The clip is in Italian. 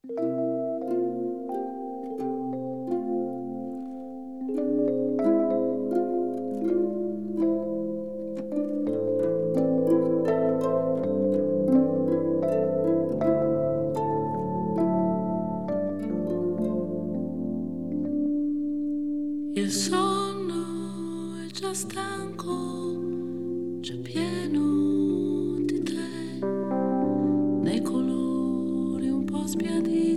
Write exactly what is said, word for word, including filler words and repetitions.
Il sonno è già stanco, già pieno di te, nei colori un po' sbiaditi.